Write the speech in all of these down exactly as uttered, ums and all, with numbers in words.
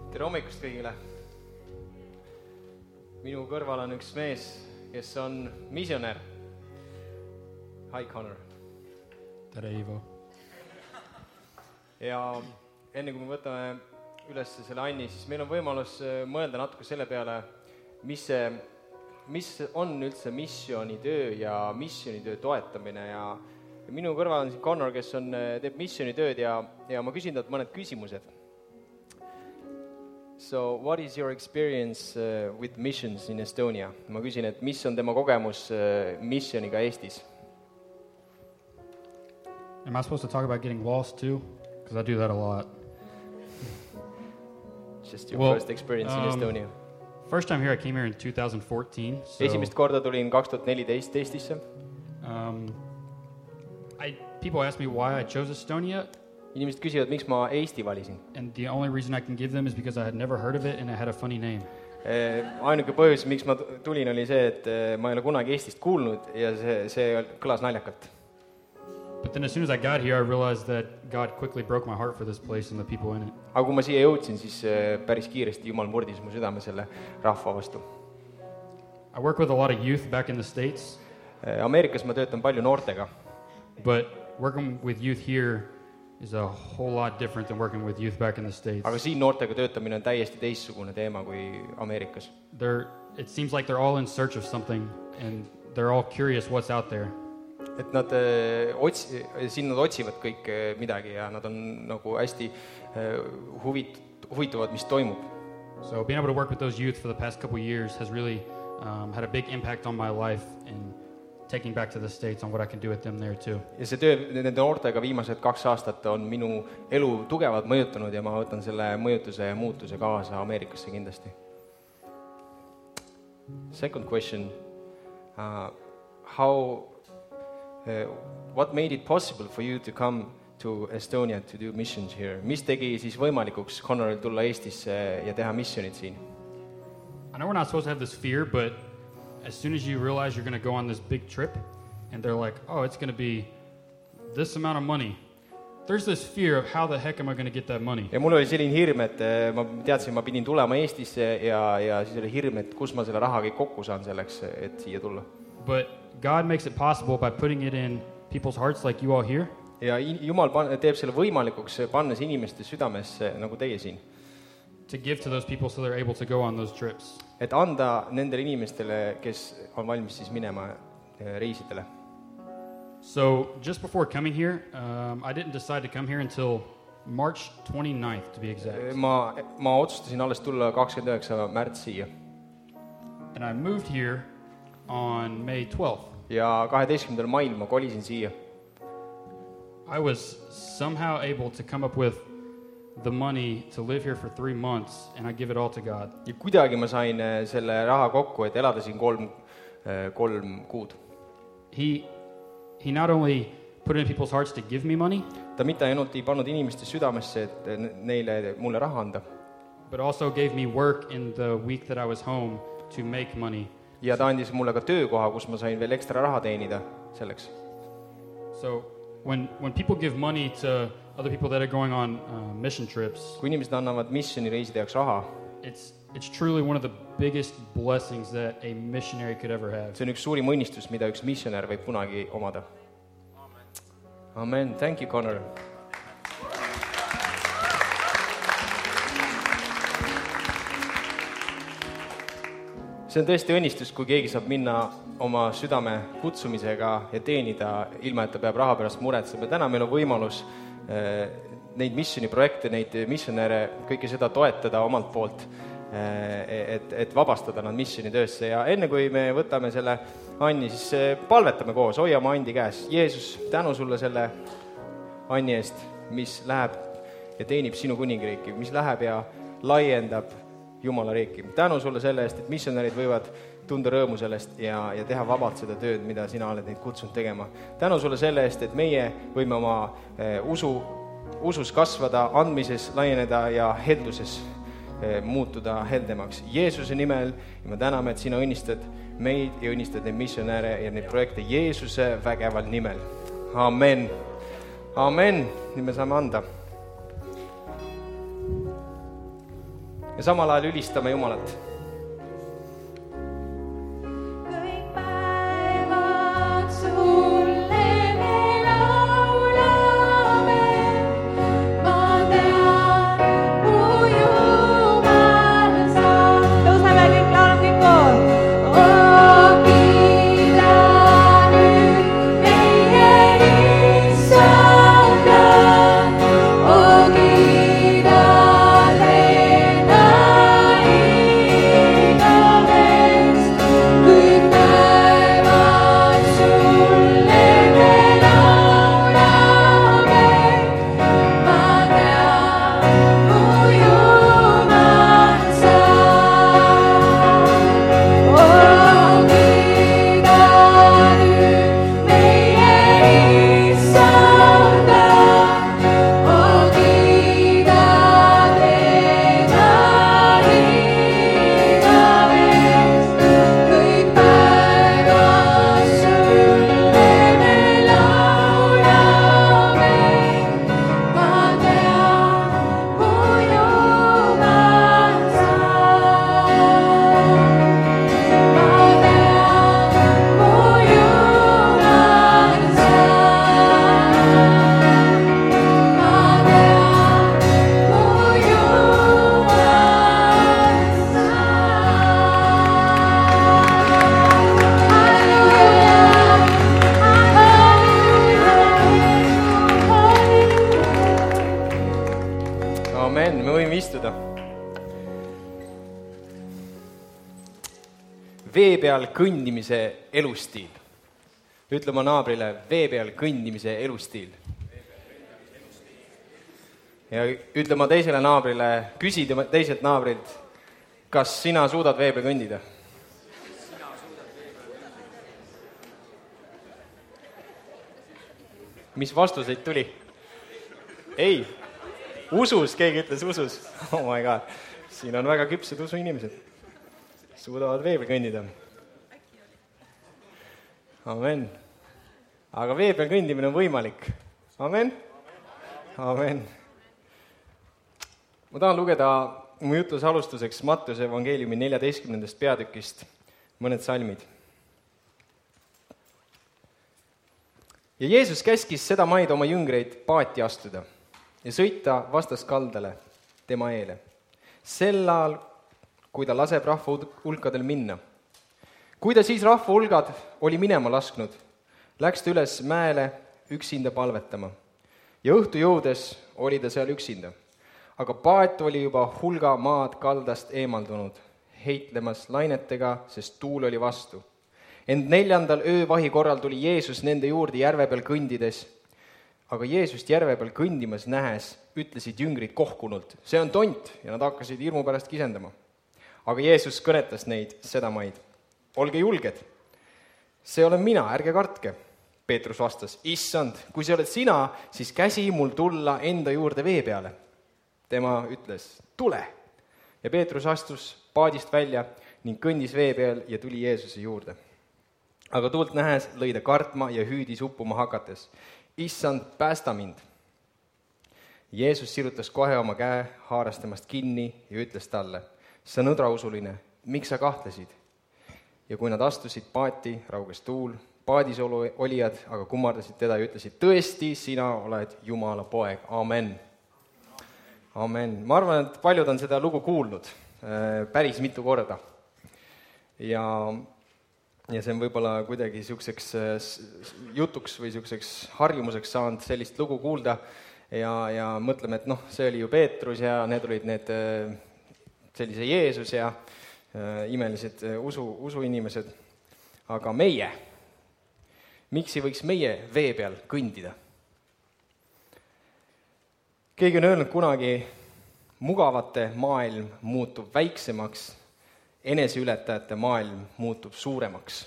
Tere hommikust kõigile! Minu kõrval on üks mees, kes on missionär. Hi, Connor! Tere, Ivo! Ja enne kui me võtame üles selle Anni, siis meil on võimalus mõelda natuke selle peale, mis, see, mis on üldse missionitöö ja missionitöö toetamine. Ja minu kõrval on siin Connor, kes on, teeb missionitööd ja, ja ma küsin talt mõned küsimused. So, what is your experience uh, with missions in Estonia? Ma küsin, et mis on tema kogemus uh, missioniga Eestis? Am I supposed to talk about getting lost too? Because I do that a lot. Just your well, first experience um, in Estonia. First time here, I came here in two thousand fourteen. So, Esimest korda tulin kaks tuhat neliteist Eestisse. Um, I, people ask me why I chose Estonia. Inimesed küsivad, miks ma Eesti valisin. And the only reason I can give them is because I had never heard of it and it had a funny name. Eh, ainuke põhjus, miks ma tulin, oli see, et ma ei ole kunagi Eestist kuulnud ja see, see kõlas naljakalt. But then as soon as I got here, I realized that God quickly broke my heart for this place and the people in it. Aga kui ma siia jõudsin, siis päris kiiresti Jumal murdis mu südame selle rahva vastu. I work with a lot of youth back in the States. Ameerikas ma töötan palju noortega. But working with youth here is a whole lot different than working with youth back in the States. Aga siin noortega töötamine on täiesti teistsugune teema kui Ameerikas. They're, it seems like they're all in search of something and they're all curious what's out there. Et nad, ots, siin nad otsivad kõik midagi ja nad on nagu hästi huvit, huvituvad, mis toimub. So being able to work with those youth for the past couple of years has really um, had a big impact on my life and taking back to the States on what I can do with them there too. Ja see töö nende noortega viimased kaks aastat on minu elu tugevalt mõjutanud ja ma võtan selle mõjutuse ja muutuse kaasa Ameerikasse kindlasti. Second question. Uh, how Uh, what made it possible for you to come to Estonia to do missions here? Mis tegi siis võimalikuks Connoril tulla Eestisse ja teha missionit siin? I know we're not supposed to have this fear, but as soon as you realize you're going to go on this big trip and they're like, oh, it's going to be this amount of money, there's this fear of how the heck am I going to get that money? Ja mul oli selline hirm, et ma teadsin, ma pidin tulema Eestisse ja, ja siis oli hirm, et kus ma selle raha kõik kokku saan selleks, et siia tulla. But God makes it possible by putting it in people's hearts like you all here. Ja Jumal teeb selle võimalikuks, pannes inimeste südamesse nagu teie siin. To give to those people so they're able to go on those trips. Et anda nendele inimestele, kes on valmis siis minema reisidele. So just before coming here, um, I didn't decide to come here until March twenty-ninth to be exact. Ma, ma otsustasin alles tulla kakskümmend üheksa märts siia. And I moved here on May twelfth. Ja kaheteistkümnendal mail ma kolisin siia. I was somehow able to come up with the money to live here for three months and I give it all to God. Ja kuidagi ma sain selle raha kokku, et elada siin kolm, kolm kuud. He, he not only put it in people's hearts to give me money, ta mitte ainult ei pannud inimeste südamesse, et neile, mulle raha anda, but also gave me work in the week that I was home to make money. Ja ta andis mulle ka töökoha, kus ma sain veel ekstra raha teenida selleks. So when, when people give money to other people that are going on uh, mission trips, kui inimesed annavad missionireiside jaoks raha, it's, it's truly one of the biggest blessings that a missionary could ever have. See on üks suurim õnnistus, mida üks missionär võib kunagi omada. Amen. Thank you, Connor. See on tõesti õnnistus, kui keegi saab minna oma südame kutsumisega ja teenida, ilma et ta peab raha pärast muretsema. Täna meil on võimalus eh, neid missioniprojekte, neid missionäre, kõike seda toetada omalt poolt, eh, et, et vabastada nad missionitöösse. Ja enne kui me võtame selle Anni, siis palvetame koos, hoiame Andi käes. Jeesus, tänu sulle selle Anni eest, mis läheb ja teenib sinu kuningriiki, mis läheb ja laiendab Jumala riiki. Tänu sulle selle eest, et missionärid võivad tunda rõõmu sellest ja, ja teha vabalt seda tööd, mida sina oled neid kutsunud tegema. Tänu sulle selle eest, et meie võime oma eh, usu, usus kasvada, andmises laieneda ja helduses eh, muutuda heldemaks. Jeesuse nimel ja me täname, et sina õnnistad meid ja õnnistad neid missionäre ja neid projekte Jeesuse vägeval nimel. Amen. Amen. Nüüd me saame anda. ja samal ajal ülistame Jumalat. Vee peal kõndimise elustiil. Ütle oma naabrile, vee peal kõndimise elustiil. Ja ütle oma teisele naabrile, küsi teiselt naabrilt, kas sina suudad vee peal kõndida? Mis vastuseid tuli? Ei, usus, keegi ütles usus. Oh my god, siin on väga küpsed usu inimesed. Suudavad vee peal kõndida. Amen. Aga vee peal kõndimine on võimalik. Amen. Amen. Ma tahan lugeda mu jutluse alustuseks Matteuse evangeeliumi neljateistkümnendast peatükist mõned salmid. Ja Jeesus käskis seda maid oma jüngreid paati astuda ja sõita vastas kaldale tema eele. Sel ajal, kui ta laseb rahva hulkadel minna. Kui ta siis rahva hulgad oli minema lasknud, läks ta üles mäele üksinda palvetama. Ja õhtu jõudes oli ta seal üksinda. Aga paat oli juba hulga maad kaldast eemaldunud, heitlemas lainetega, sest tuul oli vastu. Ent neljandal öövahi korral tuli Jeesus nende juurde järve peal kõndides. Aga Jeesust järve peal kõndimas nähes ütlesid jüngrid kohkunult, see on tont, ja nad hakkasid hirmu pärast kisendama. Aga Jeesus kõnetas neid sedamaid. Olge julged, see olen mina, ärge kartke. Peetrus vastas, issand, kui see oled sina, siis käsi mul tulla enda juurde vee peale. Tema ütles, tule. Ja Peetrus astus paadist välja ning kõndis vee peal ja tuli Jeesuse juurde. Aga tuult nähes lõi ta kartma ja hüüdis uppuma hakates. Issand, päästa mind. Jeesus sirutas kohe oma käe, haaras temast kinni ja ütles talle, sa nõdrausuline, miks sa kahtlesid? Ja kui nad astusid paati, rauges tuul, paadis olijad, aga kummardasid teda ja ütlesid, tõesti, sina oled Jumala poeg. Amen. Amen. Ma arvan, et paljud on seda lugu kuulnud päris mitu korda. Ja, ja see on võib-olla kuidagi siukseks jutuks või siukseks harjumuseks saanud sellist lugu kuulda ja, ja mõtleme, et noh, see oli ju Peetrus ja need olid need sellise Jeesus ja imelised usu, usuinimesed. Aga meie, miks ei võiks meie vee peal kõndida? Keegi on öelnud kunagi, mugavate maailm muutub väiksemaks, eneseületajate maailm muutub suuremaks.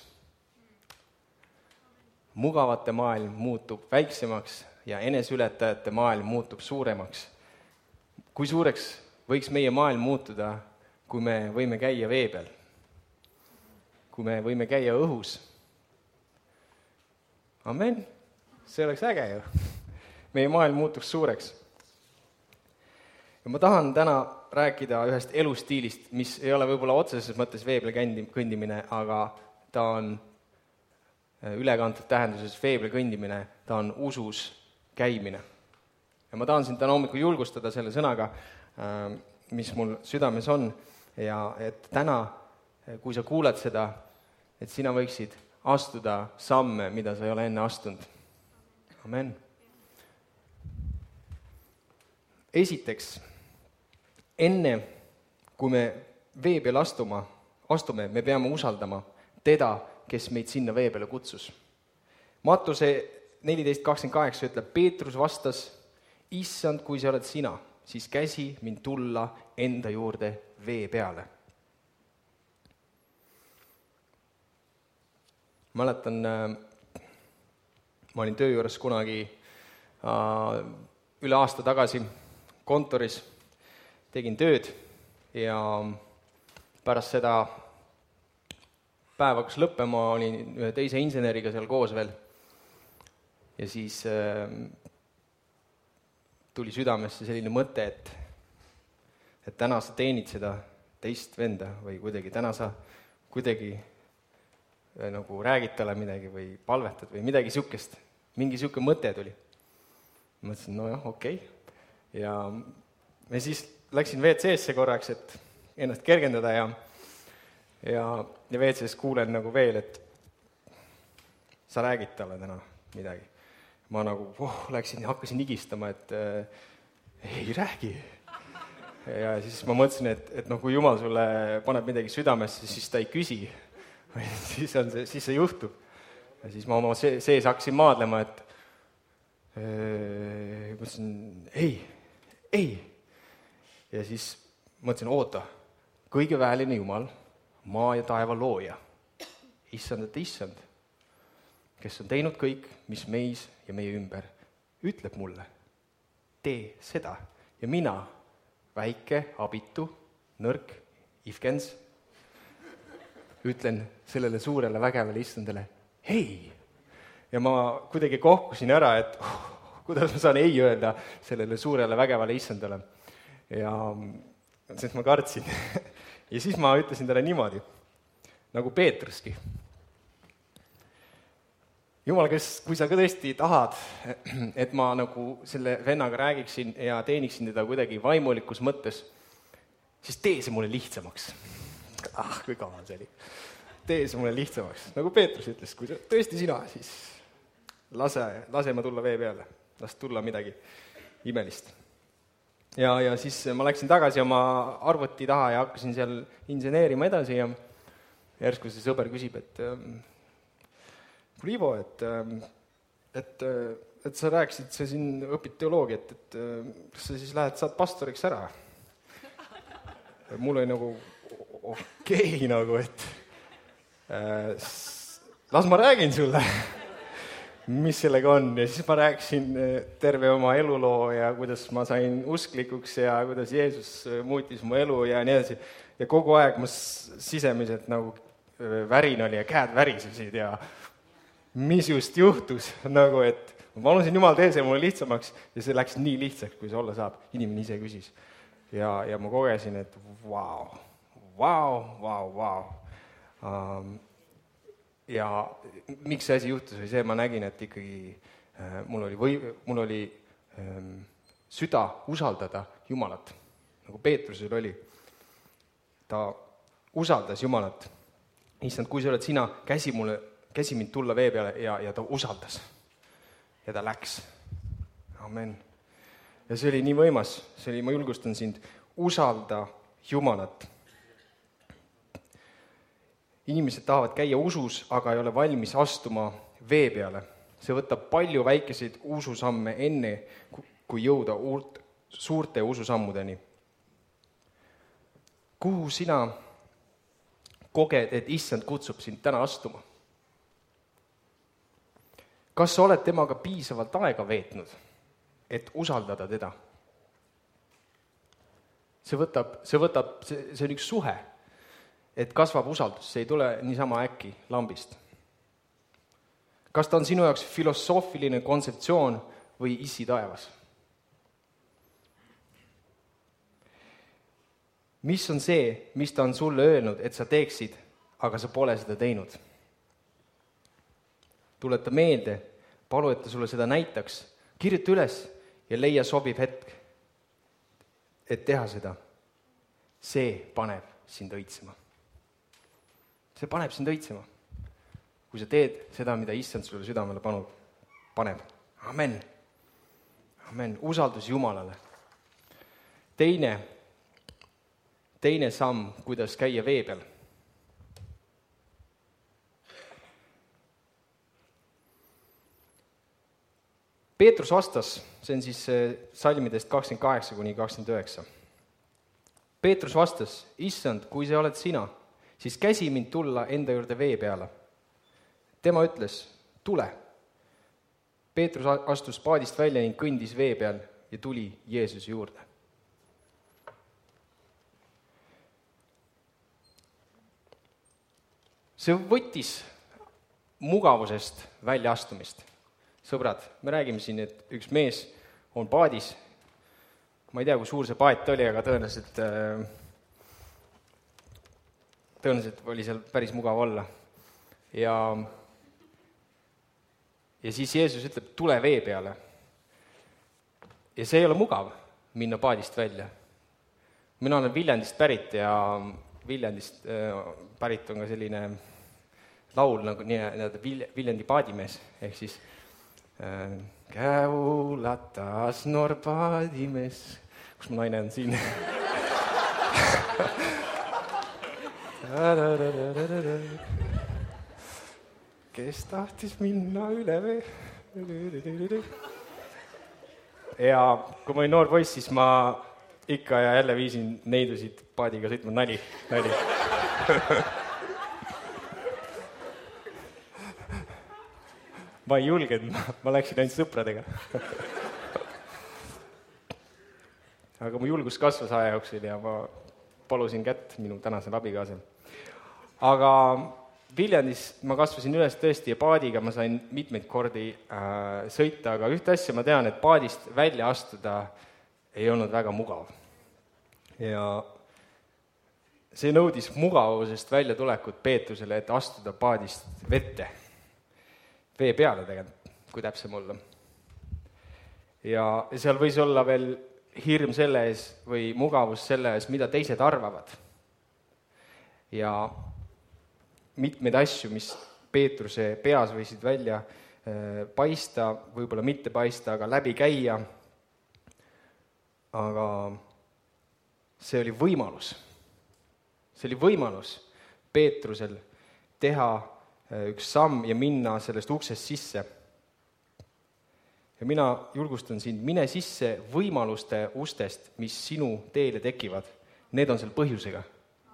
Mugavate maailm muutub väiksemaks ja eneseületajate maailm muutub suuremaks. Kui suureks võiks meie maailm muutuda, kui me võime käia vee peal? Kui me võime käia õhus? Amen. See oleks äge ju. Meie maailm muutuks suureks. ja ma tahan täna rääkida ühest elustiilist, mis ei ole võib-olla otseses mõttes vee peal kändi, kõndimine, aga ta on ülekantud tähenduses vee peal kõndimine, ta on usus käimine. Ja ma tahan sind täna hommikul julgustada selle sõnaga, mis mul südames on, ja et täna, kui sa kuuled seda, et sina võiksid astuda samme, mida sa ei ole enne astunud. Amen. Esiteks, enne kui me vee peal astuma, astume, me peame usaldama teda, kes meid sinna vee peale kutsus. Mattuse neliteist kakskümmend kaheksa ütleb, Peetrus vastas, issand, kui see oled sina, siis käsi mind tulla enda juurde vee peale. Mäletan, ma olin töö juures kunagi üle aasta tagasi kontoris, tegin tööd ja pärast seda päev hakkas lõppema, olin ühe teise inseneriga seal koos veel ja siis äh, tuli südamesse selline mõte, et, et täna sa teenid seda teist venda või kuidagi, täna sa kuidagi äh, nagu räägid talle midagi või palvetad või midagi siukest, mingi siuke mõte tuli. Mõtlesin, no jah, okei. Okay. Ja me siis läksin V C S-se korraks, et ennast kergendada ja, ja, ja V C S kuulen nagu veel, et sa räägid talle täna midagi. Ma nagu oh, läksin ja hakkasin igistama, et äh, ei räägi. Ja siis ma mõtlesin, et, et no, kui Jumal sulle paneb midagi südamesse, siis ta ei küsi. siis, on see, siis see juhtub. Ja siis ma oma sees hakkasin maadlema, et äh, mõtlesin, ei, ei. Ja siis mõtlesin, oota, kõige väeline Jumal, maa ja taeva looja, issand, et issand, kes on teinud kõik, mis meis ja meie ümber, ütleb mulle, tee seda. Ja mina, väike, abitu, nõrk, ifkens, ütlen sellele suurele vägevale issandale, hei! Ja ma kuidagi kohkusin ära, et oh, kuidas ma saan ei öelda sellele suurele vägevale issandale. Ja sest ma kartsin. Ja siis ma ütlesin talle niimoodi, nagu Peetruski. Jumal, kes, kui sa ka tõesti tahad, et ma nagu selle vennaga räägiksin ja teeniksin teda kuidagi vaimulikus mõttes, siis tee see mulle lihtsamaks. Ah, kui kaval see oli. Tee see mulle lihtsamaks. Nagu Peetrus ütles, kui tõesti sina, siis lase, lase ma tulla vee peale. Las tulla midagi imelist. Ja, ja siis ma läksin tagasi oma arvuti taha ja hakkasin seal inseneerima edasi ja järsku see sõber küsib, et Ivo, et, et, et sa rääkisid, sa siin õpid teoloogiat, et kas sa siis lähed, saad pastoriks ära? Mul oli nagu okei okay, nagu, et äh, las ma räägin sulle, mis sellega on. Ja siis ma rääkisin terve oma eluloo ja kuidas ma sain usklikuks ja kuidas Jeesus muutis mu elu ja nii edasi. Ja kogu aeg ma sisemiselt nagu värin oli ja käed värisesid ja mis just juhtus, nagu et ma palusin Jumal tee see mulle lihtsamaks ja see läks nii lihtsaks, kui see olla saab. Inimene ise küsis. Ja, ja ma kogesin, et vau, vau, vau, vau. Um, ja miks see asi juhtus või see, ma nägin, et ikkagi äh, mul oli, või, mul oli ähm, süda usaldada Jumalat, nagu Peetrusel oli. Ta usaldas Jumalat. Issand, kui sa oled sina, käsi mulle käsi mind tulla vee peale ja, ja ta usaldas. Ja ta läks. Amen. Ja see oli nii võimas. See oli, ma julgustan sind, usalda Jumalat. Inimesed tahavad käia usus, aga ei ole valmis astuma vee peale. See võtab palju väikeseid ususamme enne, kui jõuda uurt, suurte ususammudeni. Kuhu sina koged, et issand kutsub sind täna astuma? Kas sa oled temaga piisavalt aega veetnud, et usaldada teda? See võtab, see võtab, see, see on üks suhe, et kasvab usaldus, see ei tule niisama äkki lambist. Kas ta on sinu jaoks filosoofiline kontseptsioon või issi taevas? mis on see, mis ta on sulle öelnud, et sa teeksid, aga sa pole seda teinud? Tuleta meelde, palu, et ta sulle seda näitaks, kirjuta üles ja leia sobiv hetk, et teha seda. See paneb sind õitsema. See paneb sind õitsema. Kui sa teed seda, mida issand sulle südamele panub, paneb. Amen. Amen. Usaldus Jumalale. Teine, teine samm, kuidas käia vee peal. Peetrus vastas, see on siis salmidest kakskümmend kaheksa kuni kakskümmend üheksa. Peetrus vastas, issand, kui see oled sina, siis käsi mind tulla enda juurde vee peale. Tema ütles, tule. Peetrus astus paadist välja ning kõndis vee peal ja tuli Jeesuse juurde. See võttis mugavusest välja astumist. Sõbrad, me räägime siin, et üks mees on paadis. Ma ei tea, kui suur see paat oli, aga tõenäoliselt, tõenäoliselt oli seal päris mugav olla. Ja, ja siis Jeesus ütleb, tule vee peale. Ja see ei ole mugav minna paadist välja. Mina olen Viljandist pärit ja Viljandist pärit on ka selline laul nagu nii-öelda Viljandi paadimees, ehk siis käulatas noor paadimees. Kus mu naine on siin? Kes tahtis minna üle vee? Ja kui ma olin noor poiss, siis ma ikka ja jälle viisin neidusid paadiga sõitma. Nali, nali. Ma ei julgenud, ma läksin ainult sõpradega. Aga mu julgus kasvas aja jooksul ja ma palusin kätt minu tänasel abikaasel. Aga Viljandis ma kasvasin üles tõesti ja paadiga ma sain mitmeid kordi äh, sõita, aga ühte asja ma tean, et paadist välja astuda ei olnud väga mugav. Ja see nõudis mugavusest välja tulekut Peetrusele, et astuda paadist vette. Vee peale tegelikult, kui täpsem olla. Ja seal võis olla veel hirm selle ees või mugavus selle ees, mida teised arvavad. Ja mitmeid asju, mis Peetruse peas võisid välja paista, võib-olla mitte paista, aga läbi käia. Aga see oli võimalus. See oli võimalus Peetrusel teha üks samm ja minna sellest uksest sisse. Ja mina julgustan sind, mine sisse võimaluste ustest, mis sinu teele tekivad. Need on seal põhjusega.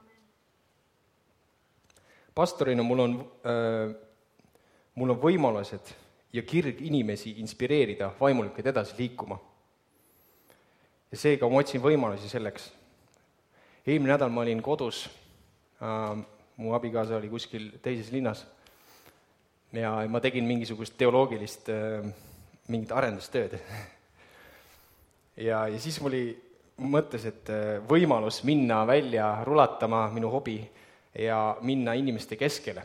Pastorina mul on, äh, mul on võimalused ja kirg inimesi inspireerida vaimulikuid edasi liikuma. Ja seega ma otsin võimalusi selleks. Eelmine nädal ma olin kodus, äh, mu abikaasa oli kuskil teises linnas ja ma tegin mingisugust teoloogilist äh, mingit arendustööd. ja, ja siis mul oli mõttes, et võimalus minna välja rulatama minu hobi ja minna inimeste keskele.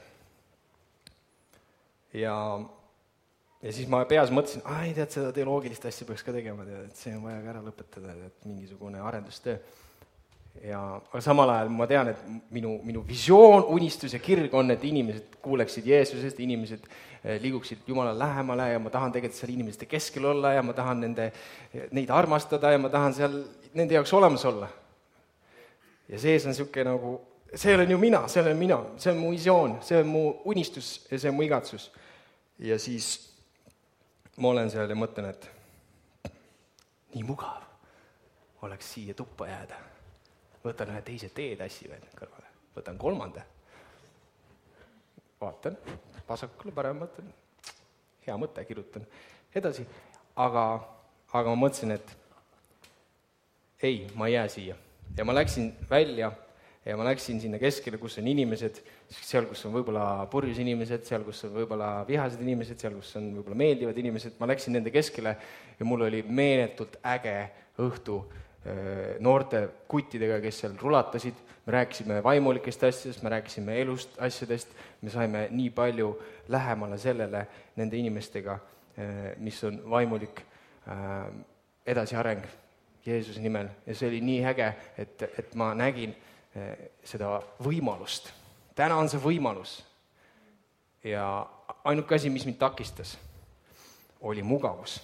Ja, ja siis ma peas mõtlesin, ai, tead, seda teoloogilist asja peaks ka tegema, tead, et see on vaja ka ära lõpetada, et mingisugune arendustöö. Ja, aga samal ajal ma tean, et minu, minu visioon, unistus ja kirg on, et inimesed kuuleksid Jeesusest, inimesed liiguksid Jumalale lähemale ja ma tahan tegelikult seal inimeste keskel olla ja ma tahan nende, neid armastada ja ma tahan seal nende jaoks olemas olla. Ja sees on niisugune nagu, see olen ju mina, see olen mina, see on mu visioon, see on mu unistus ja see on mu igatsus. Ja siis ma olen seal ja mõtlen, et nii mugav oleks siia tuppa jääda. Võtan ühe teise teetassi veel kõrvale. Võtan kolmanda. Vaatan, vasakule parem mõtlen. Hea mõte, kirjutan edasi. Aga, aga ma mõtlesin, et ei, ma ei jää siia. Ja ma läksin välja ja ma läksin sinna keskele, kus on inimesed, seal, kus on võib-olla purjus inimesed, seal, kus on võib-olla vihased inimesed, seal, kus on võib-olla meeldivad inimesed. Ma läksin nende keskele ja mul oli meeletult äge õhtu noorte kuttidega, kes seal rulatasid, me rääkisime vaimulikest asjadest, me rääkisime elust asjadest, me saime nii palju lähemale sellele nende inimestega, mis on vaimulik edasiareng Jeesuse nimel. Ja see oli nii äge, et, et ma nägin seda võimalust. Täna on see võimalus. Ja ainuke asi, mis mind takistas, oli mugavus.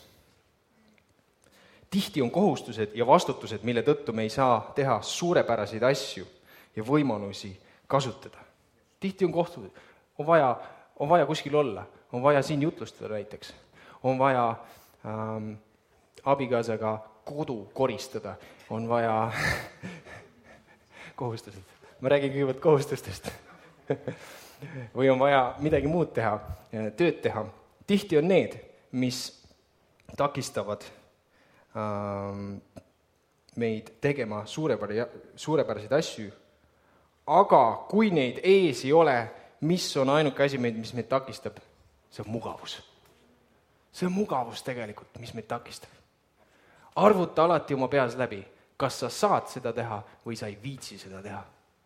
Tihti on kohustused ja vastutused, mille tõttu me ei saa teha suurepäraseid asju ja võimalusi kasutada. Tihti on kohtused, on vaja, on vaja kuskil olla, on vaja siin jutlustada näiteks, on vaja ähm, abikaasaga kodu koristada, on vaja kohustused. Ma räägin kõigepealt kohustustest. Või on vaja midagi muud teha, tööd teha. Tihti on need, mis takistavad ähm, meid tegema suurepäraseid asju, aga kui neid ees ei ole, mis on ainuke asi, mis meid takistab? See on mugavus. See on mugavus tegelikult, mis meid takistab. Arvuta alati oma peas läbi, kas sa saad seda teha või sa ei viitsi seda teha.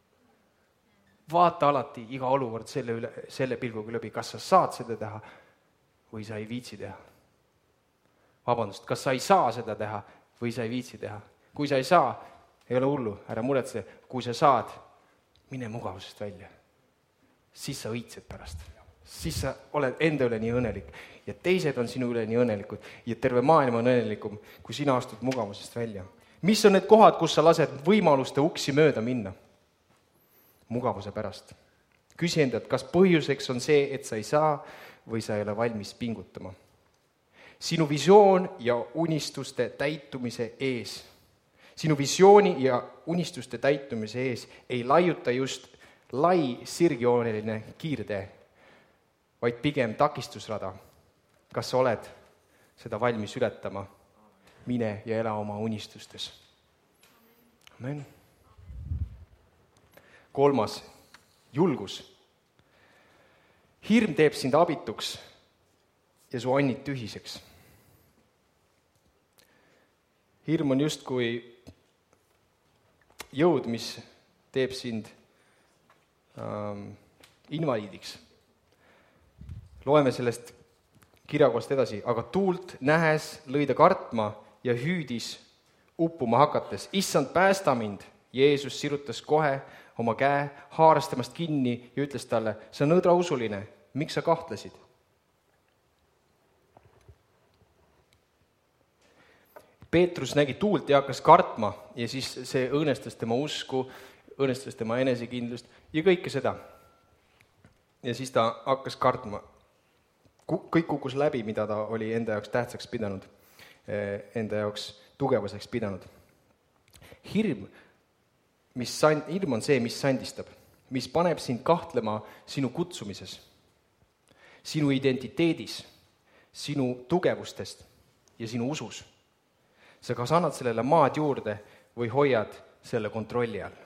Vaata alati iga olukord selle, üle, selle pilguga läbi, kas sa saad seda teha või sa ei viitsi teha. Vabandust, kas sa ei saa seda teha või sa ei viitsi teha. Kui sa ei saa, ei ole hullu, ära muretse. Kui sa saad, mine mugavusest välja. Siis sa õitsed pärast. Siis sa oled enda üle nii õnnelik. Ja teised on sinu üle nii õnnelikud. Ja terve maailm on õnnelikum, kui sina astud mugavusest välja. Mis on need kohad, kus sa lased võimaluste uksi mööda minna? Mugavuse pärast. Küsi endalt, kas põhjuseks on see, et sa ei saa või sa ei ole valmis pingutama. Sinu visioon ja unistuste täitumise ees. Sinu visiooni ja unistuste täitumise ees ei laiuta just lai sirgjooneline kiirtee, vaid pigem takistusrada. Kas sa oled seda valmis ületama? Mine ja ela oma unistustes. Amen. Kolmas, julgus. Hirm teeb sind abituks ja su annid tühiseks. Hirm on justkui jõud, mis teeb sind ähm, invaliidiks. Loeme sellest kirjakohast edasi, aga tuult nähes lõi ta kartma ja hüüdis uppuma hakates. Issand, päästa mind! Jeesus sirutas kohe oma käe, haaras temast kinni ja ütles talle, sa nõdrausuline, miks sa kahtlesid? Peetrus nägi tuult ja hakkas kartma ja siis see õõnestas tema usku, õõnestas tema enesekindlust ja kõike seda. Ja siis ta hakkas kartma. Kõik kukkus läbi, mida ta oli enda jaoks tähtsaks pidanud, enda jaoks tugevuseks pidanud. Hirm, mis sand, hirm on see, mis sandistab, mis paneb sind kahtlema sinu kutsumises, sinu identiteedis, sinu tugevustest ja sinu usus. Sa kas annad sellele maad juurde või hoiad selle kontrolli all.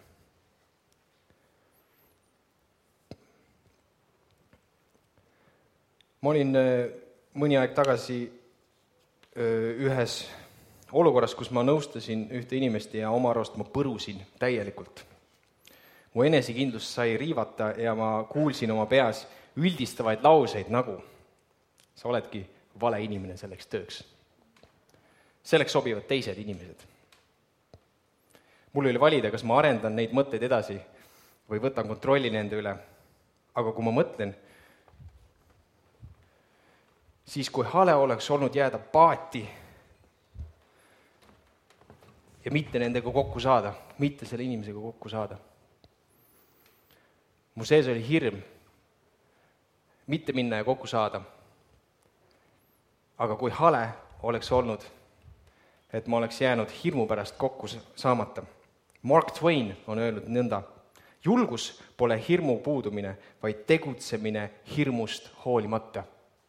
Ma olin mõni aeg tagasi ühes olukorras, kus ma nõustasin ühte inimest ja oma arvast ma põrusin täielikult. Mu enesekindlus sai riivata ja ma kuulsin oma peas üldistavaid lauseid nagu sa oledki vale inimene selleks tööks. Selleks sobivad teised inimesed. Mul oli valida, kas ma arendan neid mõtteid edasi või võtan kontrolli nende üle. Aga kui ma mõtlen, siis kui hale oleks olnud jääda paati ja mitte nendega kokku saada, mitte selle inimesega kokku saada. Mu sees oli hirm mitte minna ja kokku saada. Aga kui hale oleks olnud, et ma oleks jäänud hirmu pärast kokku saamata. Mark Twain on öelnud nõnda. Julgus pole hirmu puudumine, vaid tegutsemine hirmust hoolimata.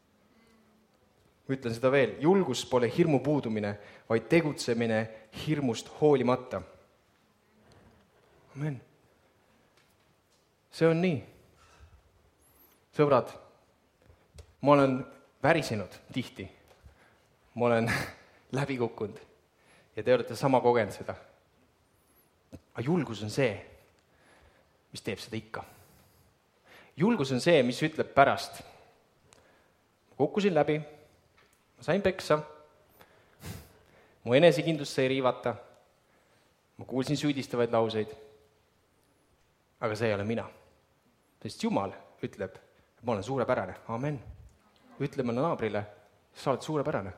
Ütlen seda veel. Julgus pole hirmu puudumine, vaid tegutsemine hirmust hoolimata. Amen. See on nii. Sõbrad, ma olen värisenud tihti. Ma olen läbi kukkunud. Ja te olete sama kogenud seda. aga julgus on see, mis teeb seda ikka. Julgus on see, mis ütleb pärast. Ma kukkusin läbi, ma sain peksa, mu enesekindlust sai riivata, ma kuulsin süüdistavaid lauseid, aga see ei ole mina. Sest Jumal ütleb, et ma olen suurepärane. Amen. Ütle mulle naabrile, sa oled suurepärane.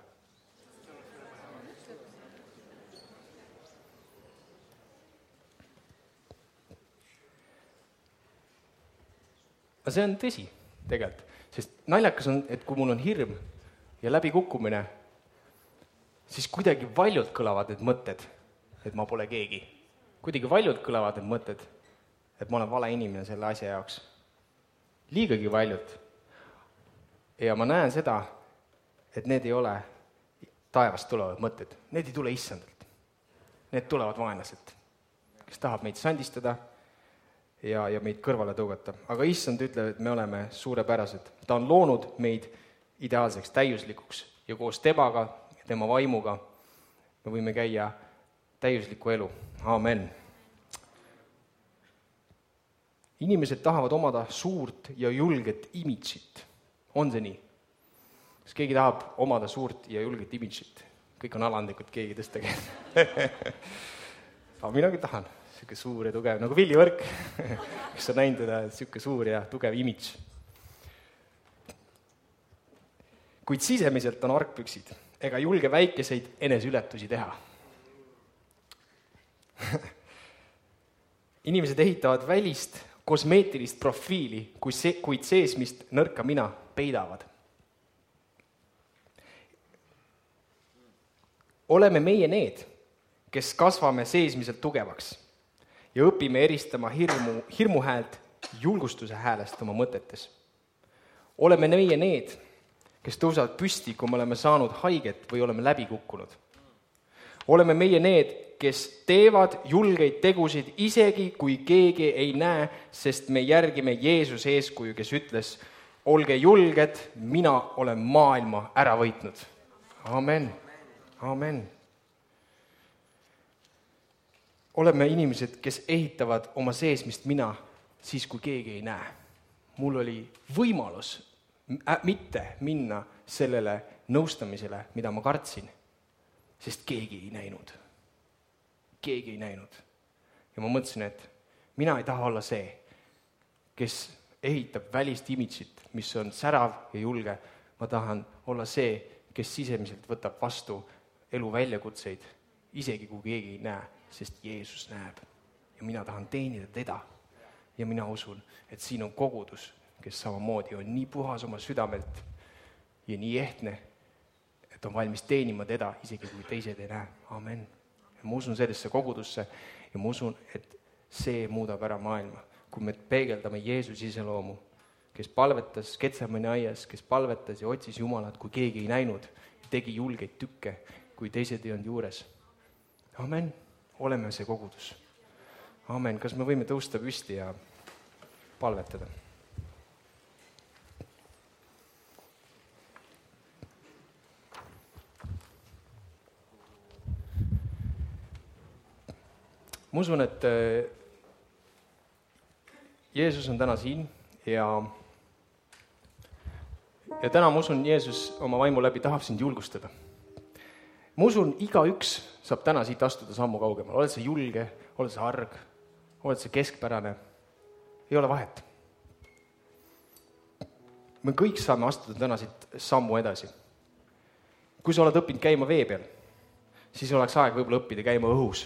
Aga see on tõsi tegelikult, sest naljakas on, et kui mul on hirm ja läbikukkumine, siis kuidagi valjult kõlavad need mõtted, et ma pole keegi. Kuidagi valjult kõlavad need mõtted, et ma olen vale inimene selle asja jaoks. Liigagi valjult. Ja ma näen seda, et need ei ole taevast tulevad mõtted. Need ei tule issandalt. Need tulevad vaenlaselt, kes tahab meid sandistada ja, ja meid kõrvale tõugata. Aga issand ütleb, et me oleme suurepärased. Ta on loonud meid ideaalseks, täiuslikuks ja koos temaga, tema vaimuga me võime käia täiuslikku elu. Amen. Inimesed tahavad omada suurt ja julget imidžit. On see nii? Kas keegi tahab omada suurt ja julget imidžit? Kõik on alandlikud, keegi tõsta käed. Aga minagi tahan. Siuke suur ja tugev, nagu Villi Võrk, kes on näinud teda, siuke suur ja tugev imidž. Kuid sisemiselt on argpüksid ega julge väikeseid enesületusi teha. Inimesed ehitavad välist kosmeetilist profiili, kuid seesmist nõrka mina peidavad. Oleme meie need, kes kasvame seesmiselt tugevaks ja õpime eristama hirmu, hirmu häält julgustuse häälest oma mõtetes. Oleme meie need, kes tõusavad püsti, kui me oleme saanud haiget või oleme läbi kukkunud. Oleme meie need, kes teevad julgeid tegusid isegi, kui keegi ei näe, sest me järgime Jeesuse eeskuju, kes ütles, olge julged, mina olen maailma ära võitnud. Amen. Amen. Oleme inimesed, kes ehitavad oma seesmist mina siis, kui keegi ei näe. Mul oli võimalus mitte minna sellele nõustamisele, mida ma kartsin, sest keegi ei näinud. Keegi ei näinud. Ja ma mõtlesin, et mina ei taha olla see, kes ehitab välist imidžit, mis on särav ja julge. Ma tahan olla see, kes sisemiselt võtab vastu elu väljakutseid, isegi kui keegi ei näe, sest Jeesus näeb. Ja mina tahan teenida teda. Ja mina usun, et siin on kogudus, kes samamoodi on nii puhas oma südamelt ja nii ehtne, et on valmis teenima teda, isegi kui teised ei näe. Amen. Ja ma usun sellesse kogudusse ja ma usun, et see muudab ära maailma. Kui me peegeldame Jeesus iseloomu, kes palvetas Getsemani aias, kes palvetas ja otsis Jumalat, kui keegi ei näinud, tegi julgeid tükke, kui teised ei olnud juures. Amen. Oleme see kogudus. Amen. Kas me võime tõusta püsti ja palvetada? Ma usun, et Jeesus on täna siin ja, ja täna ma usun, Jeesus oma vaimu läbi tahab sind julgustada. Ma usun, iga üks saab täna siit astuda sammu kaugemal. Oled sa julge, oled sa arg, oled sa keskpärane. Ei ole vahet. Me kõik saame astuda täna siit sammu edasi. Kui sa oled õppinud käima vee peal, siis oleks aeg võib-olla õppida käima õhus.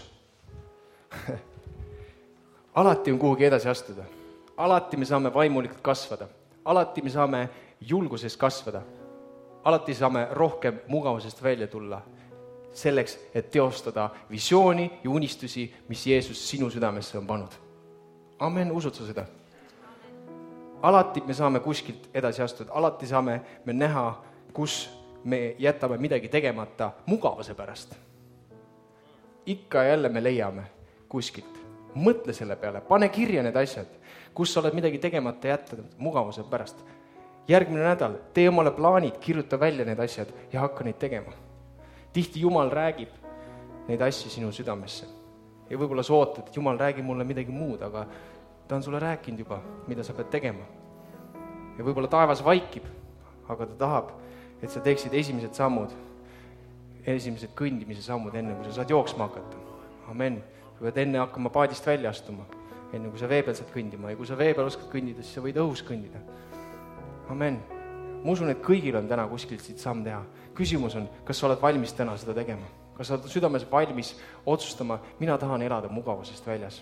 Alati on kuhugi edasi astuda. Alati me saame vaimulikult kasvada. Alati me saame julguses kasvada. Alati saame rohkem mugavusest välja tulla. Selleks, et teostada visiooni ja unistusi, mis Jeesus sinu südamesse on pannud. Amen, usud sa seda? Alati me saame kuskilt edasi astuda. Alati saame me näha, kus me jätame midagi tegemata mugavuse pärast. Ikka jälle me leiame kuskilt. Mõtle selle peale, pane kirja need asjad, kus sa oled midagi tegemata jätnud mugavuse pärast. Järgmine nädal tee omale plaanid, kirjuta välja need asjad ja hakka neid tegema. Tihti Jumal räägib neid asju sinu südamesse. ja võib-olla sa ootad, et Jumal räägi mulle midagi muud, aga ta on sulle rääkinud juba, mida sa pead tegema. Ja võib-olla taevas vaikib, aga ta tahab, et sa teeksid esimesed sammud, esimesed kõndimise sammud enne, kui sa saad jooksma hakata. Amen. Sa pead enne hakkama paadist välja astuma, enne kui sa vee peal saad kõndima. Ja kui sa vee peal oskad kõndida, siis sa võid õhus kõndida. Amen. Ma usun, et kõigil on täna kuskilt siit samm teha. Küsimus on, kas sa oled valmis täna seda tegema? Kas sa oled südames valmis otsustama, mina tahan elada mugavusest väljas?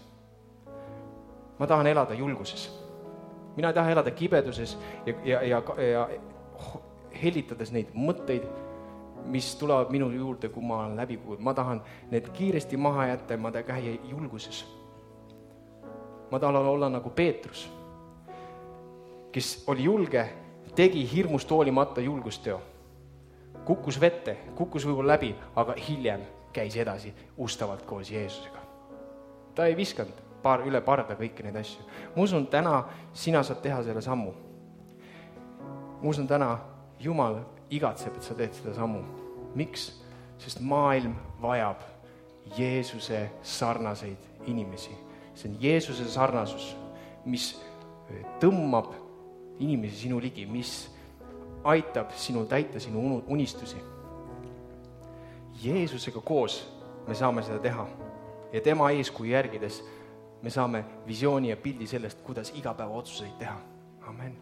Ma tahan elada julguses. Mina ei taha elada kibeduses ja, ja, ja, ja hellitades neid mõtteid, mis tulevad minu juurde, kui ma olen läbi kuud. Ma tahan need kiiresti maha jätta ja ma tahan käia julguses. Ma tahan olla nagu Peetrus, kes oli julge, tegi hirmust hoolimata julgusteo. Kukkus vette, kukkus võib-olla läbi, aga hiljem käis edasi ustavalt koos Jeesusega. Ta ei viskanud paar, üle parda kõiki neid asju. Ma usun, täna sina saad teha selle sammu. Ma usun, täna Jumal igatseb, et sa teed seda sammu. Miks? Sest maailm vajab Jeesuse sarnaseid inimesi. See on Jeesuse sarnasus, mis tõmbab inimesi sinu ligi, mis aitab sinul täita sinu unistusi. Jeesusega koos me saame seda teha ja tema eeskuju järgides me saame visiooni ja pildi sellest, kuidas iga päeva otsuseid teha. Amen.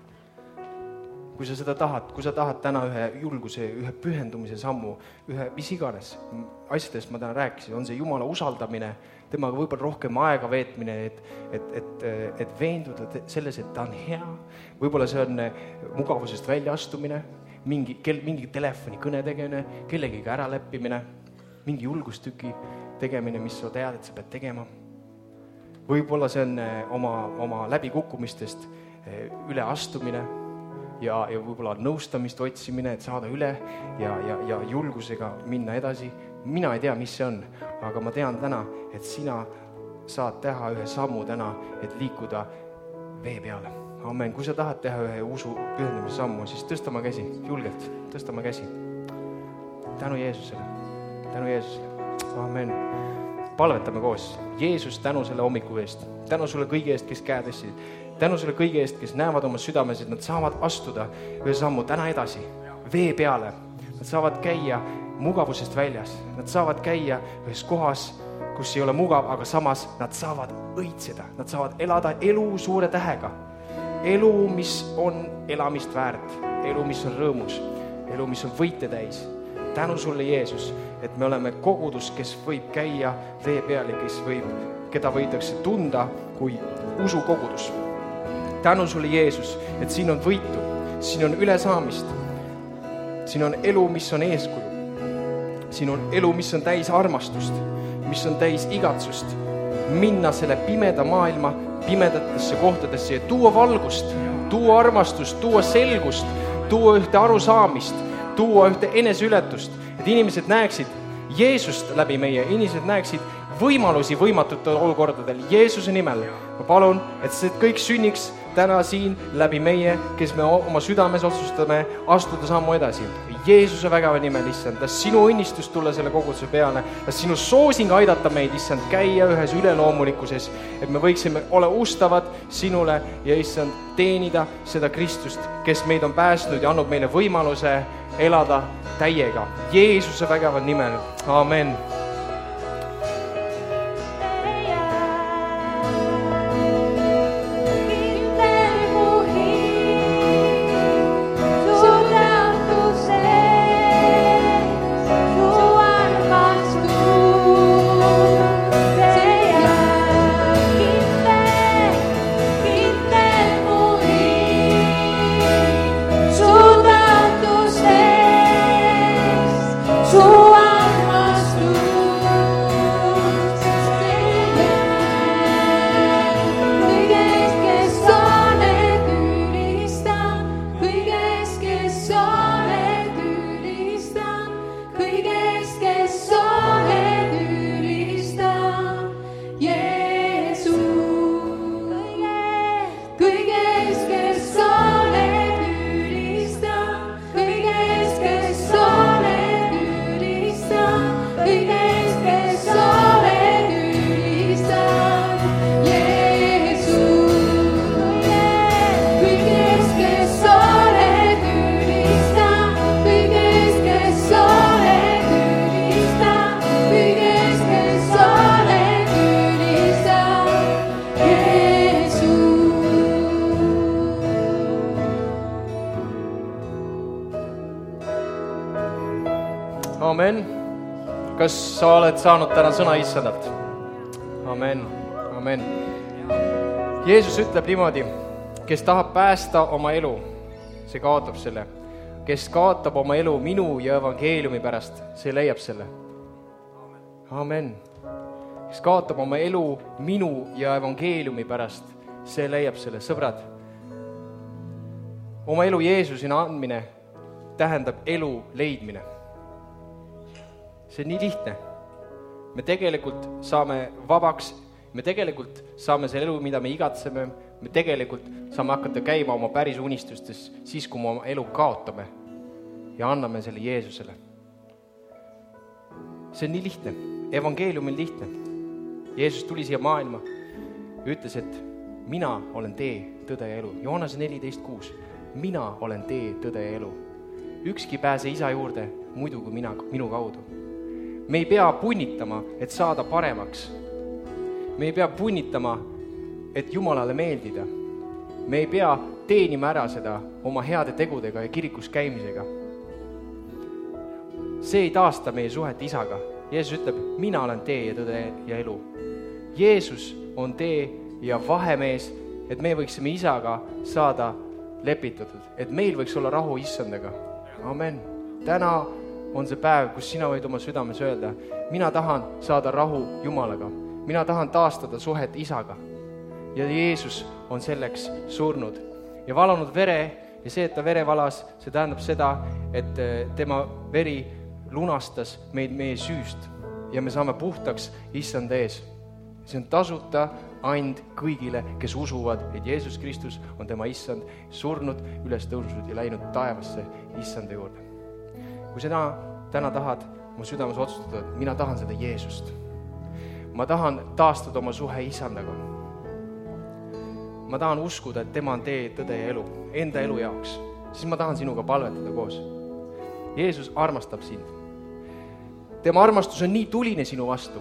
Kui sa seda tahad, kui sa tahad täna ühe julguse, ühe pühendumise sammu, ühe mis iganes asjadest ma täna rääkisin, on see Jumala usaldamine, temaga võib-olla rohkem aega veetmine, et, et, et, et veenduda selles, et ta on hea. Võib-olla see on mugavusest välja astumine, mingi, mingi telefoni kõne tegemine, kellegiga ära leppimine, mingi julgustüki tegemine, mis sa tead, et sa pead tegema. Võib-olla see on oma, oma läbikukkumistest üle astumine ja, ja võib-olla nõustamist otsimine, et saada üle ja, ja, ja julgusega minna edasi. Mina ei tea, mis see on, aga ma tean täna, et sina saad teha ühe sammu täna, et liikuda vee peale. Amen. Kui sa tahad teha ühe usu pühendamise sammu, siis tõstama käsi, julgelt, tõstama käsi. Tänu Jeesusele, tänu Jeesusele. Amen. Palvetame koos. Jeesus, tänu selle hommiku eest. Tänu sulle kõigi eest, kes käed essid. Tänu sulle kõigi eest, kes näevad oma südames, et nad saavad astuda ühe sammu täna edasi, vee peale. Nad saavad käia mugavusest väljas. Nad saavad käia ühes kohas, kus ei ole mugav, aga samas nad saavad õitseda. Nad saavad elada elu suure tähega. Elu, mis on elamist väärt. Elu, mis on rõõmus. Elu, mis on võite täis. Tänu sulle, Jeesus, et me oleme kogudus, kes võib käia vee peal ja kes võib, keda võidakse tunda kui usukogudus. Tänu sulle, Jeesus, et siin on võitu, siin on ülesaamist, siin on elu, mis on eeskuju. Siin on elu, mis on täis armastust, mis on täis igatsust. Minna selle pimeda maailma pimedatesse kohtadesse ja tuua valgust, tuua armastust, tuua selgust, tuua ühte arusaamist, tuua ühte eneseületust, et inimesed näeksid Jeesust läbi meie, inimesed näeksid võimalusi võimatutel olukordadel. Jeesuse nimel ma palun, et see kõik sünniks täna siin läbi meie, kes me oma südames otsustame astuda sammu edasi. Jeesuse vägeva nimel, issand, las sinu õnnistus tulla selle koguduse peale, las sinu soosing aidata meid, issand, käia ühes üleloomulikkuses, et me võiksime ole ustavad sinule ja issand teenida seda Kristust, kes meid on päästnud ja annab meile võimaluse elada täiega. Jeesuse vägeva nimel. Amen. Amen. Kas sa oled saanud täna sõna issandalt? Amen. Amen. Jeesus ütleb niimoodi, kes tahab päästa oma elu, see kaotab selle. Kes kaotab oma elu minu ja evangeeliumi pärast, see leiab selle. Amen. Kes kaotab oma elu minu ja evangeeliumi pärast, see leiab selle. Sõbrad, oma elu Jeesusina andmine tähendab elu leidmine. See on nii lihtne. Me tegelikult saame vabaks, me tegelikult saame selle elu, mida me igatseme, me tegelikult saame hakata käima oma päris unistustes siis, kui me oma elu kaotame ja anname selle Jeesusele. See on nii lihtne. Evangeelium on lihtne. Jeesus tuli siia maailma ja ütles, et mina olen tee, tõde ja elu. Johannes neliteist kuus. Mina olen tee, tõde ja elu. Ükski pääse isa juurde muidu kui mina, minu kaudu. Me ei pea punnitama, et saada paremaks. Me ei pea punnitama, et Jumalale meeldida. Me ei pea teenima ära seda oma heade tegudega ja kirikus käimisega. See ei taasta meie suhet isaga. Jeesus ütleb, mina olen tee ja tõde ja elu. Jeesus on tee ja vahemees, et me võiksime isaga saada lepitatud, et meil võiks olla rahu issandaga. Amen. Täna on see päev, kus sina võid oma südames öelda, mina tahan saada rahu Jumalaga. Mina tahan taastada suhet isaga. Ja Jeesus on selleks surnud ja valanud vere ja see, et ta vere valas, see tähendab seda, et tema veri lunastas meid meie süüst ja me saame puhtaks issanda ees. See on tasuta and kõigile, kes usuvad, et Jeesus Kristus on tema issand, surnud, üles tõusnud ja läinud taevasse issanda juurde. Kui seda täna tahad mu südames otsustada, et mina tahan seda Jeesust. Ma tahan taastada oma suhe isandaga. Ma tahan uskuda, et tema on tee, tõde ja elu, enda elu jaoks. Siis ma tahan sinuga palvetada koos. Jeesus armastab sind. Tema armastus on nii tuline sinu vastu.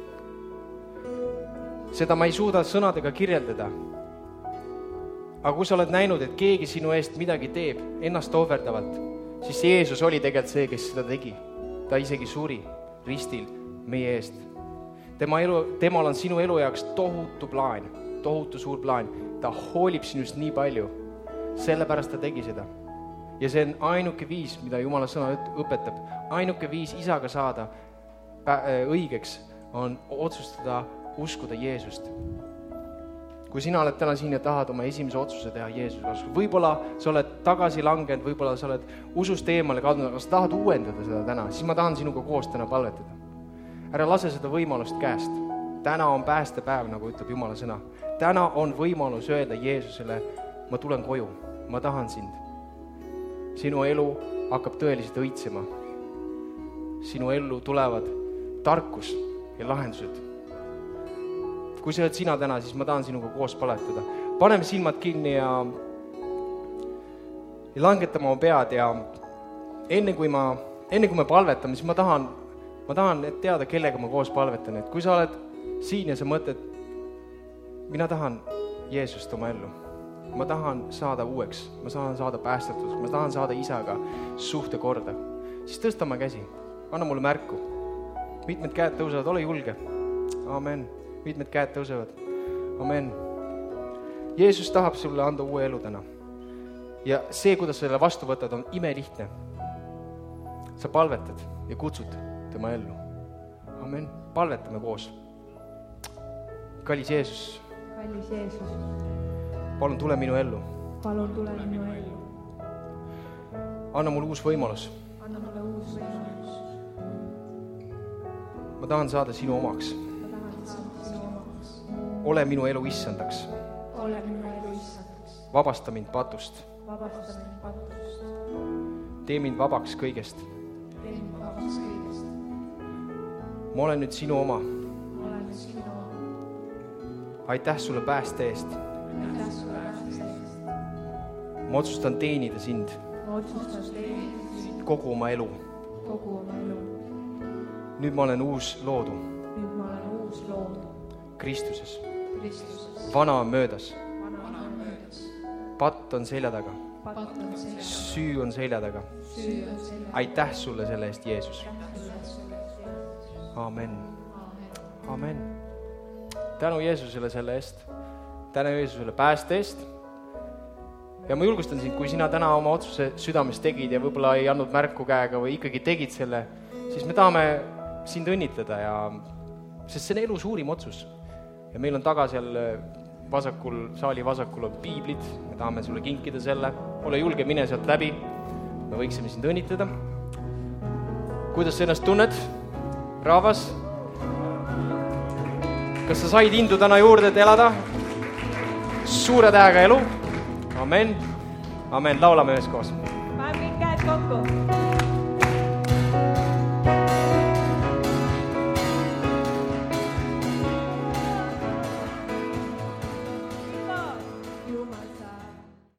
Seda ma ei suuda sõnadega kirjeldada. Aga kui sa oled näinud, et keegi sinu eest midagi teeb, ennast ohverdavalt, siis Jeesus oli tegelikult see, kes seda tegi. Ta isegi suri ristil meie eest. Tema elu, temal on sinu elu jaoks tohutu plaan, tohutu suur plaan. Ta hoolib sinust nii palju. Sellepärast ta tegi seda. Ja see on ainuke viis, mida Jumala sõna õpetab. Ainuke viis isaga saada õigeks on otsustada uskuda Jeesust. Kui sina oled täna siin ja tahad oma esimese otsuse teha Jeesus vastu, võib-olla sa oled tagasi langenud, võib-olla sa oled usust eemale kadunud, aga sa tahad uuendada seda täna, siis ma tahan sinuga koos täna palvetada. Ära lase seda võimalust käest. Täna on päästepäev, nagu ütleb Jumala sõna. Täna on võimalus öelda Jeesusele, ma tulen koju, ma tahan sind. Sinu elu hakkab tõeliselt õitsema. Sinu ellu tulevad tarkus ja lahendused. Kui sa oled sina täna, siis ma tahan sinuga koos paletada. Paneme silmad kinni ja, ja langetame oma pead ja enne kui, ma, enne kui me palvetame, siis ma tahan, ma tahan teada, kellega ma koos palvetan. Et kui sa oled siin ja sa mõtled, mina tahan Jeesust oma ellu. Ma tahan saada uueks, ma tahan saada päästetud, ma tahan saada isaga suhte korda. Siis tõstame käsi, anna mulle märku. Mitmed käed tõusevad, ole julge. Amen. Mitmed käed tõusevad. Amen. Jeesus tahab sulle anda uue elu täna. Ja see, kuidas selle vastu võtad, on imelihtne. Sa palvetad ja kutsud tema ellu. Amen. Palvetame koos. Kallis Jeesus. Kallis Jeesus. Palun tule minu ellu. Palun tule minu ellu. Anna mulle uus võimalus. Anna mulle uus võimalus. Ma tahan saada sinu omaks. Ole minu elu issandaks. Ole minu elu issandaks. Vabasta mind patust. Vabasta mind patust. Tee mind vabaks kõigest. Tee mind vabaks kõigest. Ma olen nüüd sinu oma. Ma olen nüüd sinu oma. Aitäh sulle pääste eest. Aitäh sulle pääste eest. Ma otsustan teenida sind. Ma otsustan teenida sind. Kogu oma elu. Kogu oma elu. Nüüd ma olen uus loodu. Nüüd ma olen uus loodu. Kristuses. Kristuses. vana on möödas, Vana on möödas. patt on selja taga, Patt on selja. süü on selja taga. Süü on selja. Aitäh sulle selle eest, Jeesus. Amen. Amen. Tänu Jeesusele selle eest. Tänu Jeesusele pääste eest. Ja ma julgustan sind, kui sina täna oma otsuse südames tegid ja võib-olla ei andnud märku käega või ikkagi tegid selle, siis me tahame sind õnnitleda ja sest see on elu suurim otsus. Ja meil on taga seal vasakul, saali vasakul on piiblid, me tahame sulle kinkida selle. Ole julge, mine sealt läbi. Me võiksime sind õnnitleda. Kuidas sa ennast tunned? Rahvas? Kas sa said indu täna juurde, et elada? Suure tähega elu. Amen. Amen. Laulame ühes koos. Pange käed kokku.